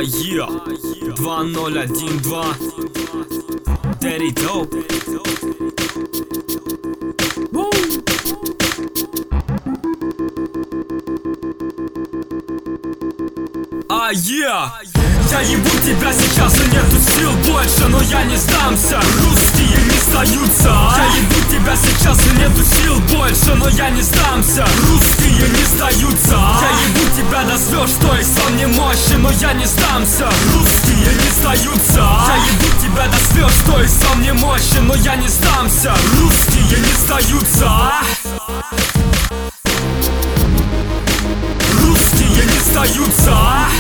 Yeah, 2012 Daddy Dope. Yeah. Я ебу тебя сейчас и нету сил больше, но я не сдамся. Русские не сдаются. Я ебу тебя сейчас и нету сил больше, но я не сдамся. Русские не сдаются. Я ебу тебя до слез, что и сон не мощен, но я не сдамся. Русские не сдаются. Я ебу тебя до слез, что и сон не мощен, но я не сдамся. Русские не сдаются. Русские не сдаются.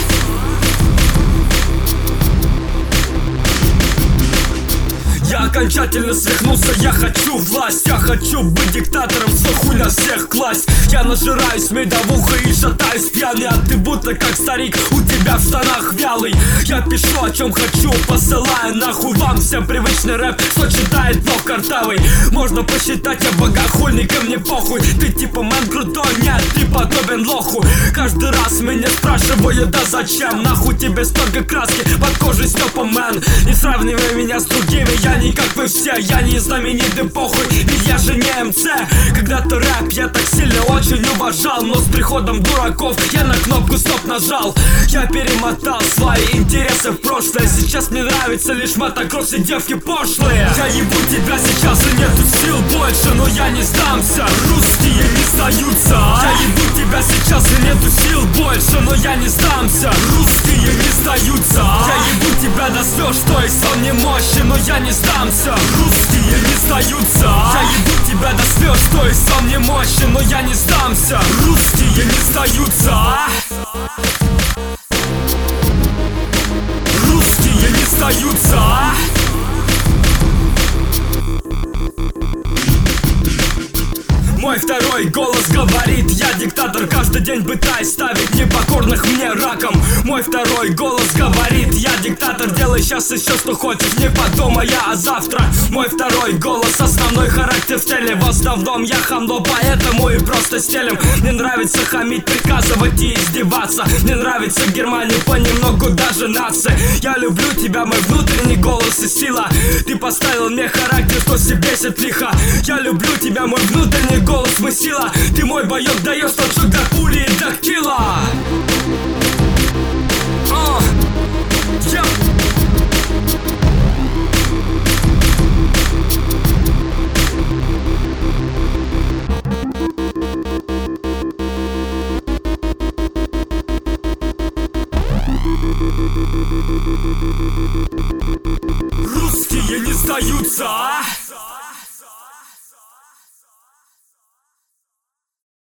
Я окончательно свихнулся, я хочу власть. Я хочу быть диктатором, свой хуй на всех класть. Я нажираюсь медовуха и шатаюсь пьяный. А ты будто как старик, у тебя в штанах вялый. Я пишу о чем хочу, посылаю нахуй вам всем привычный рэп, что читает но картавый. Можно посчитать, я богохульник, и мне похуй. Ты типа мэн крутой, нет, ты подобен лоху. Каждый раз меня спрашивают, да зачем? Нахуй тебе столько краски под кожей Степа мэн. Не сравнивай меня с другими, я не как вы все, я не знаменитый, похуй, ведь я же не МЦ. Когда-то рэп я так сильно очень уважал, но с приходом дураков я на кнопку стоп нажал. Я перемотал свои интересы в прошлое. Сейчас мне нравится лишь мотокросс и девки пошлые. Я ебу тебя сейчас и нету сил больше, но я не сдамся. Русские не сдаются. Я ебу тебя сейчас и нету сил больше, но я не сдамся. Русские не сдаются. Я ебу тебя до слез, что и сон не мощен, но я не сдамся. Русские не сдаются. Я ебу тебя до слез, что и сон не мощен, но я не сдамся. Русские не сдаются. Русские не сдаются. Мой второй голос говорит: я диктатор, каждый день пытаюсь ставить непокорных мне раком. Мой второй голос говорит: я диктатор, делай сейчас еще что хочешь, не подумая о завтра. Мой второй голос, основной характер в теле. В основном я хамло, поэтому и просто стелем. Мне нравится хамить, приказывать и издеваться. Мне нравится Германия, понемногу даже нация. Я люблю тебя, мой внутренний голос и сила. Ты поставил мне характер, что себе бесит лихо. Я люблю тебя, мой внутренний голос, мы сила. Ты мой боек, даешь толчок до пули и до килла. Русские не сдаются.